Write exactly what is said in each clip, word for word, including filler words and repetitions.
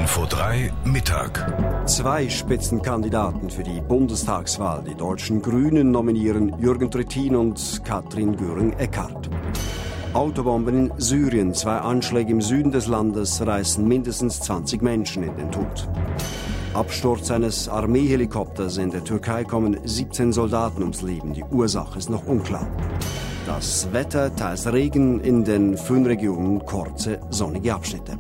Info drei Mittag. Zwei Spitzenkandidaten für die Bundestagswahl. Die deutschen Grünen nominieren Jürgen Trittin und Katrin Göring-Eckardt. Autobomben in Syrien. Zwei Anschläge im Süden des Landes reißen mindestens zwanzig Menschen in den Tod. Absturz eines Armeehelikopters. In der Türkei kommen siebzehn Soldaten ums Leben. Die Ursache ist noch unklar. Das Wetter, teils Regen, in den Föhnregionen kurze sonnige Abschnitte.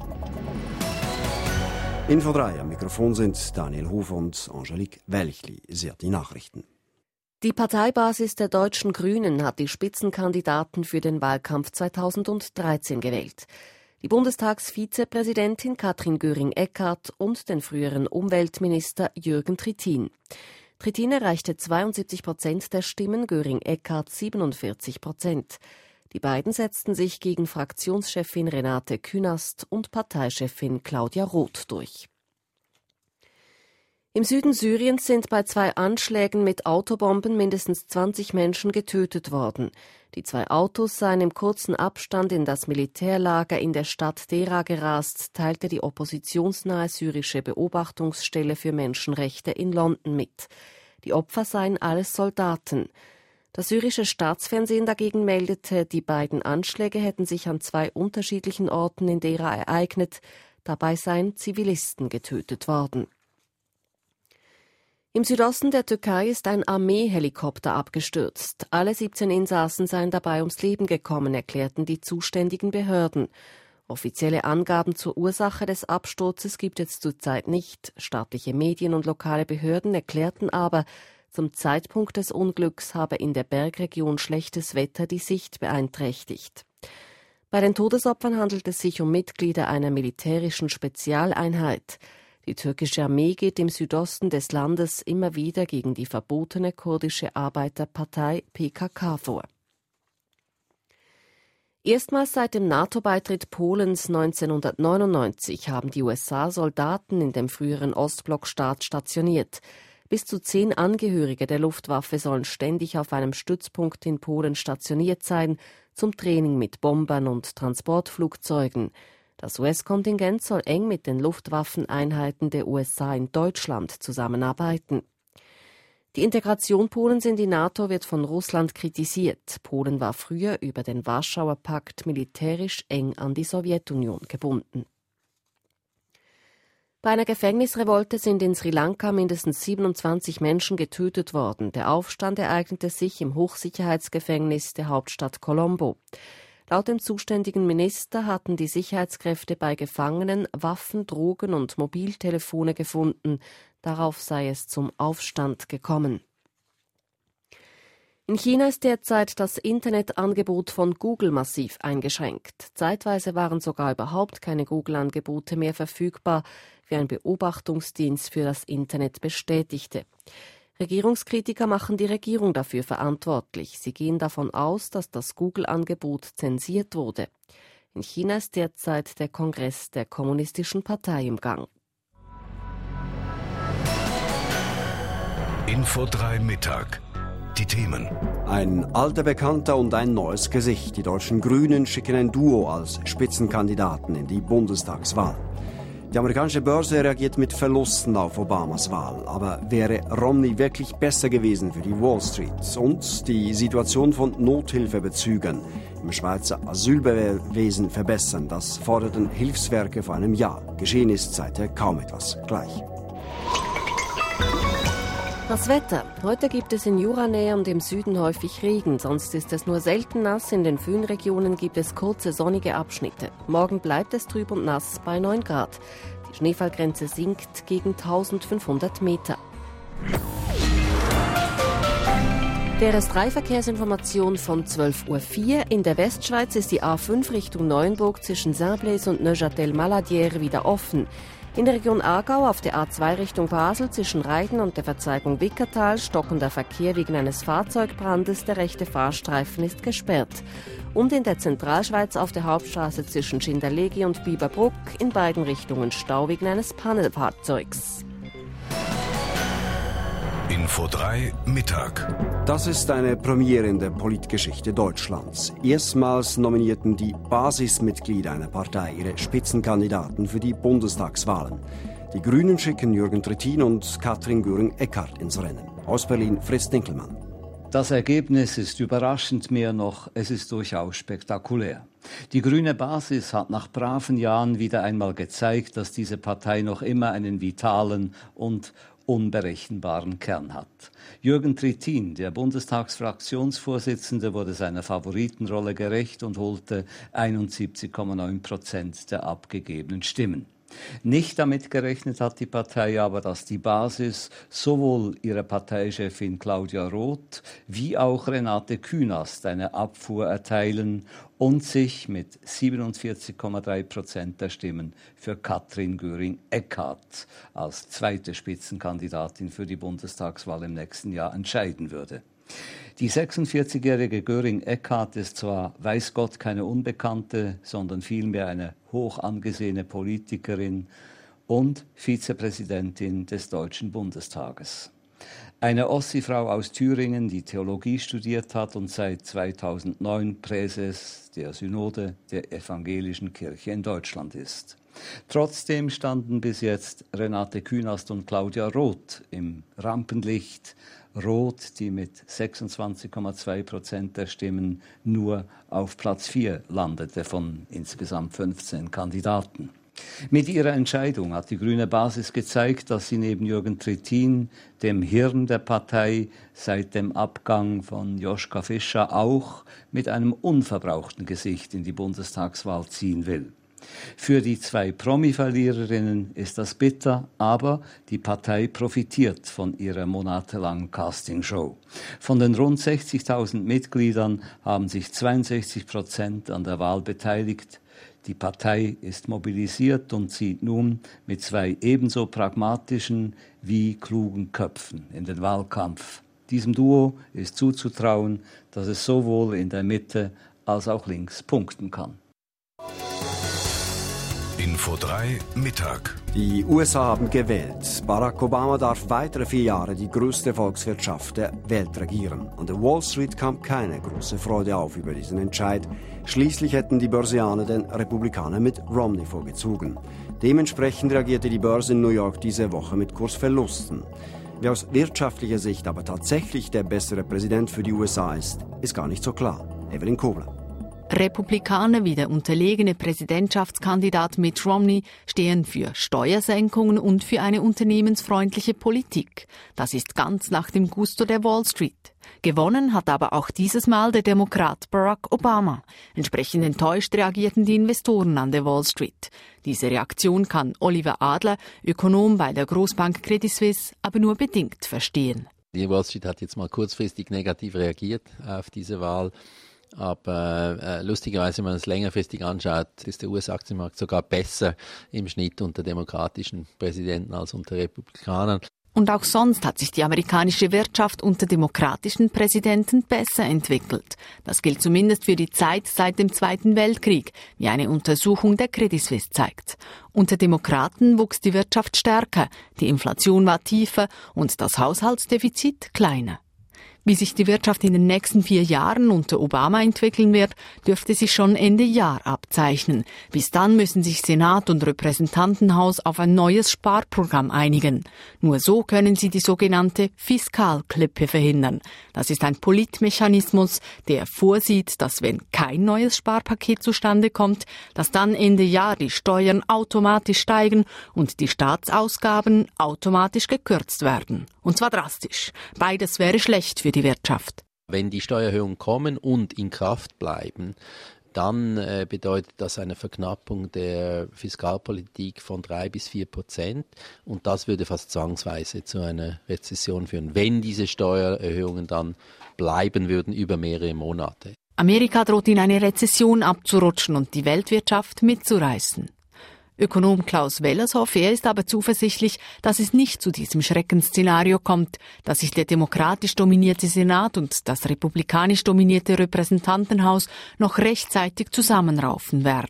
Info drei, am Mikrofon sind Daniel Hof und Angelique Welchli. Sie hat die Nachrichten. Die Parteibasis der deutschen Grünen hat die Spitzenkandidaten für den Wahlkampf zweitausenddreizehn gewählt. Die Bundestagsvizepräsidentin Katrin Göring-Eckardt und den früheren Umweltminister Jürgen Trittin. Trittin erreichte zweiundsiebzig Prozent der Stimmen, Göring-Eckardt siebenundvierzig Prozent. Die beiden setzten sich gegen Fraktionschefin Renate Künast und Parteichefin Claudia Roth durch. Im Süden Syriens sind bei zwei Anschlägen mit Autobomben mindestens zwanzig Menschen getötet worden. Die zwei Autos seien im kurzen Abstand in das Militärlager in der Stadt Dera gerast, teilte die oppositionsnahe syrische Beobachtungsstelle für Menschenrechte in London mit. Die Opfer seien alles Soldaten. Das syrische Staatsfernsehen dagegen meldete, die beiden Anschläge hätten sich an zwei unterschiedlichen Orten in Dera ereignet. Dabei seien Zivilisten getötet worden. Im Südosten der Türkei ist ein Armeehelikopter abgestürzt. Alle siebzehn Insassen seien dabei ums Leben gekommen, erklärten die zuständigen Behörden. Offizielle Angaben zur Ursache des Absturzes gibt es zurzeit nicht. Staatliche Medien und lokale Behörden erklärten aber, zum Zeitpunkt des Unglücks habe in der Bergregion schlechtes Wetter die Sicht beeinträchtigt. Bei den Todesopfern handelt es sich um Mitglieder einer militärischen Spezialeinheit. Die türkische Armee geht im Südosten des Landes immer wieder gegen die verbotene kurdische Arbeiterpartei P K K vor. Erstmals seit dem NATO-Beitritt Polens neunzehnhundertneunundneunzig haben die U S A Soldaten in dem früheren Ostblockstaat stationiert. Bis zu zehn Angehörige der Luftwaffe sollen ständig auf einem Stützpunkt in Polen stationiert sein, zum Training mit Bombern und Transportflugzeugen. Das U S-Kontingent soll eng mit den Luftwaffeneinheiten der U S A in Deutschland zusammenarbeiten. Die Integration Polens in die NATO wird von Russland kritisiert. Polen war früher über den Warschauer Pakt militärisch eng an die Sowjetunion gebunden. Bei einer Gefängnisrevolte sind in Sri Lanka mindestens siebenundzwanzig Menschen getötet worden. Der Aufstand ereignete sich im Hochsicherheitsgefängnis der Hauptstadt Colombo. Laut dem zuständigen Minister hatten die Sicherheitskräfte bei Gefangenen Waffen, Drogen und Mobiltelefone gefunden. Darauf sei es zum Aufstand gekommen. In China ist derzeit das Internetangebot von Google massiv eingeschränkt. Zeitweise waren sogar überhaupt keine Google-Angebote mehr verfügbar, wie ein Beobachtungsdienst für das Internet bestätigte. Regierungskritiker machen die Regierung dafür verantwortlich. Sie gehen davon aus, dass das Google-Angebot zensiert wurde. In China ist derzeit der Kongress der Kommunistischen Partei im Gang. Info drei Mittag. Die Themen. Ein alter Bekannter und ein neues Gesicht. Die deutschen Grünen schicken ein Duo als Spitzenkandidaten in die Bundestagswahl. Die amerikanische Börse reagiert mit Verlusten auf Obamas Wahl. Aber wäre Romney wirklich besser gewesen für die Wall Street? Und die Situation von Nothilfebezügern im Schweizer Asylwesen verbessern. Das forderten Hilfswerke vor einem Jahr. Geschehen ist seither kaum etwas. Gleich. Das Wetter. Heute gibt es in Juranähe und im Süden häufig Regen, sonst ist es nur selten nass. In den Föhnregionen gibt es kurze sonnige Abschnitte. Morgen bleibt es trüb und nass bei neun Grad. Die Schneefallgrenze sinkt gegen eintausendfünfhundert Meter. Der R S drei Verkehrsinformation von zwölf Uhr vier. In der Westschweiz ist die A fünf Richtung Neuenburg zwischen Saint-Blaise und Neuchâtel-Maladière wieder offen. In der Region Aargau auf der A zwei Richtung Basel zwischen Reiden und der Verzweigung Wickertal stockender Verkehr wegen eines Fahrzeugbrandes. Der rechte Fahrstreifen ist gesperrt. Und in der Zentralschweiz auf der Hauptstraße zwischen Schindlerlegi und Bieberbruck in beiden Richtungen Stau wegen eines Pannenfahrzeugs. Info drei Mittag. Das ist eine Premiere in der Politgeschichte Deutschlands. Erstmals nominierten die Basismitglieder einer Partei ihre Spitzenkandidaten für die Bundestagswahlen. Die Grünen schicken Jürgen Trittin und Katrin Göring-Eckardt ins Rennen. Aus Berlin Fritz Dinkelmann. Das Ergebnis ist überraschend, mehr noch, es ist durchaus spektakulär. Die grüne Basis hat nach braven Jahren wieder einmal gezeigt, dass diese Partei noch immer einen vitalen und unberechenbaren Kern hat. Jürgen Trittin, der Bundestagsfraktionsvorsitzende, wurde seiner Favoritenrolle gerecht und holte einundsiebzig Komma neun Prozent der abgegebenen Stimmen. Nicht damit gerechnet hat die Partei aber, dass die Basis sowohl ihrer Parteichefin Claudia Roth wie auch Renate Künast eine Abfuhr erteilen und sich mit siebenundvierzig Komma drei Prozent der Stimmen für Katrin Göring-Eckardt als zweite Spitzenkandidatin für die Bundestagswahl im nächsten Jahr entscheiden würde. Die sechsundvierzigjährige Göring-Eckardt ist zwar, weiß Gott, keine Unbekannte, sondern vielmehr eine hoch angesehene Politikerin und Vizepräsidentin des Deutschen Bundestages. Eine Ossi-Frau aus Thüringen, die Theologie studiert hat und seit zweitausendneun Präses der Synode der Evangelischen Kirche in Deutschland ist. Trotzdem standen bis jetzt Renate Künast und Claudia Roth im Rampenlicht. Roth, die mit sechsundzwanzig Komma zwei Prozent der Stimmen nur auf Platz vier landete von insgesamt fünfzehn Kandidaten. Mit ihrer Entscheidung hat die grüne Basis gezeigt, dass sie neben Jürgen Trittin, dem Hirn der Partei, seit dem Abgang von Joschka Fischer auch mit einem unverbrauchten Gesicht in die Bundestagswahl ziehen will. Für die zwei Promi-Verliererinnen ist das bitter, aber die Partei profitiert von ihrer monatelangen Castingshow. Von den rund sechzigtausend Mitgliedern haben sich zweiundsechzig Prozent an der Wahl beteiligt. Die Partei ist mobilisiert und zieht nun mit zwei ebenso pragmatischen wie klugen Köpfen in den Wahlkampf. Diesem Duo ist zuzutrauen, dass es sowohl in der Mitte als auch links punkten kann. Info drei Mittag. Die U S A haben gewählt. Barack Obama darf weitere vier Jahre die größte Volkswirtschaft der Welt regieren. An der Wall Street kam keine große Freude auf über diesen Entscheid. Schließlich hätten die Börsianer den Republikaner mit Romney vorgezogen. Dementsprechend reagierte die Börse in New York diese Woche mit Kursverlusten. Wer aus wirtschaftlicher Sicht aber tatsächlich der bessere Präsident für die U S A ist, ist gar nicht so klar. Evelyn Kobler. Republikaner wie der unterlegene Präsidentschaftskandidat Mitt Romney stehen für Steuersenkungen und für eine unternehmensfreundliche Politik. Das ist ganz nach dem Gusto der Wall Street. Gewonnen hat aber auch dieses Mal der Demokrat Barack Obama. Entsprechend enttäuscht reagierten die Investoren an der Wall Street. Diese Reaktion kann Oliver Adler, Ökonom bei der Großbank Credit Suisse, aber nur bedingt verstehen. Die Wall Street hat jetzt mal kurzfristig negativ reagiert auf diese Wahl. Aber äh, lustigerweise, wenn man es längerfristig anschaut, ist der U S-Aktienmarkt sogar besser im Schnitt unter demokratischen Präsidenten als unter Republikanern. Und auch sonst hat sich die amerikanische Wirtschaft unter demokratischen Präsidenten besser entwickelt. Das gilt zumindest für die Zeit seit dem Zweiten Weltkrieg, wie eine Untersuchung der Credit Suisse zeigt. Unter Demokraten wuchs die Wirtschaft stärker, die Inflation war tiefer und das Haushaltsdefizit kleiner. Wie sich die Wirtschaft in den nächsten vier Jahren unter Obama entwickeln wird, dürfte sich schon Ende Jahr abzeichnen. Bis dann müssen sich Senat und Repräsentantenhaus auf ein neues Sparprogramm einigen. Nur so können sie die sogenannte Fiskalklippe verhindern. Das ist ein Politmechanismus, der vorsieht, dass wenn kein neues Sparpaket zustande kommt, dass dann Ende Jahr die Steuern automatisch steigen und die Staatsausgaben automatisch gekürzt werden. Und zwar drastisch. Beides wäre schlecht für die Wirtschaft. Wenn die Steuererhöhungen kommen und in Kraft bleiben, dann äh, bedeutet das eine Verknappung der Fiskalpolitik von drei bis vier Prozent. Und das würde fast zwangsweise zu einer Rezession führen, wenn diese Steuererhöhungen dann bleiben würden über mehrere Monate. Amerika droht in eine Rezession abzurutschen und die Weltwirtschaft mitzureißen. Ökonom Klaus Wellershoff, er ist aber zuversichtlich, dass es nicht zu diesem Schreckensszenario kommt, dass sich der demokratisch dominierte Senat und das republikanisch dominierte Repräsentantenhaus noch rechtzeitig zusammenraufen werden.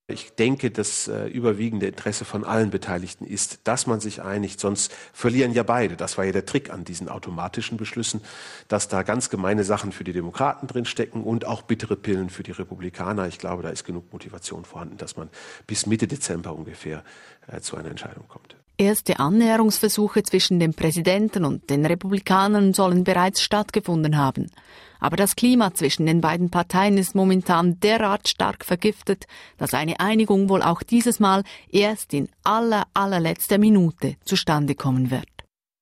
Ich denke, das äh, überwiegende Interesse von allen Beteiligten ist, dass man sich einigt, sonst verlieren ja beide. Das war ja der Trick an diesen automatischen Beschlüssen, dass da ganz gemeine Sachen für die Demokraten drinstecken und auch bittere Pillen für die Republikaner. Ich glaube, da ist genug Motivation vorhanden, dass man bis Mitte Dezember ungefähr äh, zu einer Entscheidung kommt. Erste Annäherungsversuche zwischen dem Präsidenten und den Republikanern sollen bereits stattgefunden haben. Aber das Klima zwischen den beiden Parteien ist momentan derart stark vergiftet, dass eine Einigung wohl auch dieses Mal erst in aller, allerletzter Minute zustande kommen wird.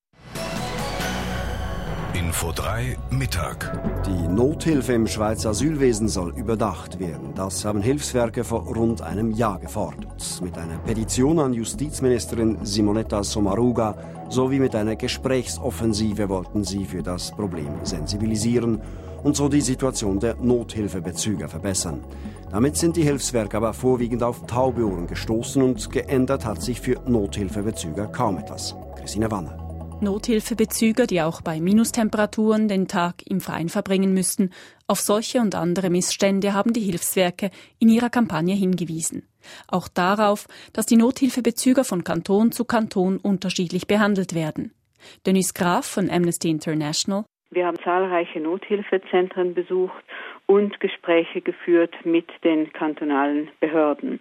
Info drei Mittag. Die Nothilfe im Schweizer Asylwesen soll überdacht werden. Das haben Hilfswerke vor rund einem Jahr gefordert. Mit einer Petition an Justizministerin Simonetta Sommaruga sowie mit einer Gesprächsoffensive wollten sie für das Problem sensibilisieren und so die Situation der Nothilfebezüger verbessern. Damit sind die Hilfswerke aber vorwiegend auf taube Ohren gestoßen und geändert hat sich für Nothilfebezüger kaum etwas. Christine Wanner. Nothilfebezüger, die auch bei Minustemperaturen den Tag im Freien verbringen müssten, auf solche und andere Missstände haben die Hilfswerke in ihrer Kampagne hingewiesen. Auch darauf, dass die Nothilfebezüger von Kanton zu Kanton unterschiedlich behandelt werden. Denise Graf von Amnesty International. Wir haben zahlreiche Nothilfezentren besucht und Gespräche geführt mit den kantonalen Behörden.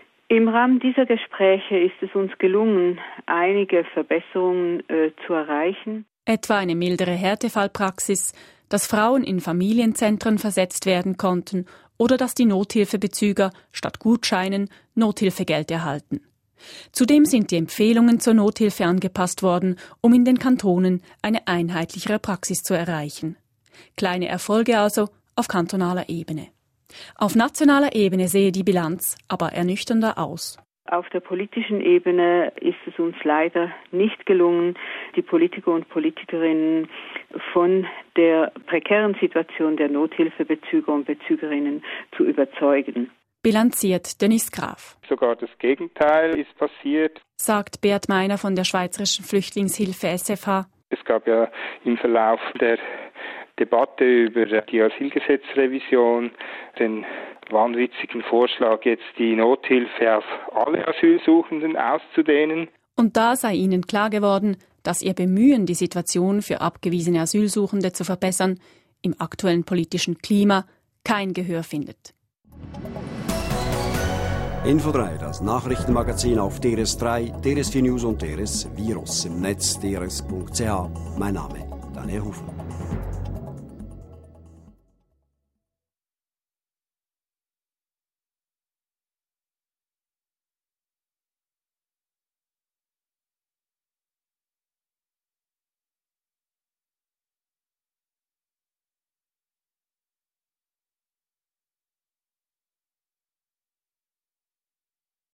Im Rahmen dieser Gespräche ist es uns gelungen, einige Verbesserungen äh, zu erreichen. Etwa eine mildere Härtefallpraxis, dass Frauen in Familienzentren versetzt werden konnten oder dass die Nothilfebezüger statt Gutscheinen Nothilfegeld erhalten. Zudem sind die Empfehlungen zur Nothilfe angepasst worden, um in den Kantonen eine einheitlichere Praxis zu erreichen. Kleine Erfolge also auf kantonaler Ebene. Auf nationaler Ebene sehe die Bilanz aber ernüchternder aus. Auf der politischen Ebene ist es uns leider nicht gelungen, die Politiker und Politikerinnen von der prekären Situation der Nothilfebezüger und Bezügerinnen zu überzeugen. Bilanziert Denise Graf. Sogar das Gegenteil ist passiert, sagt Beat Meiner von der Schweizerischen Flüchtlingshilfe S F H. Es gab ja im Verlauf der Debatte über die Asylgesetzrevision den wahnwitzigen Vorschlag, jetzt die Nothilfe auf alle Asylsuchenden auszudehnen. Und da sei ihnen klar geworden, dass ihr Bemühen, die Situation für abgewiesene Asylsuchende zu verbessern, im aktuellen politischen Klima kein Gehör findet. Info drei, das Nachrichtenmagazin auf D R S drei, D R S vier News und D R S Virus im Netz, d r s punkt c h. Mein Name, Daniel Hufer.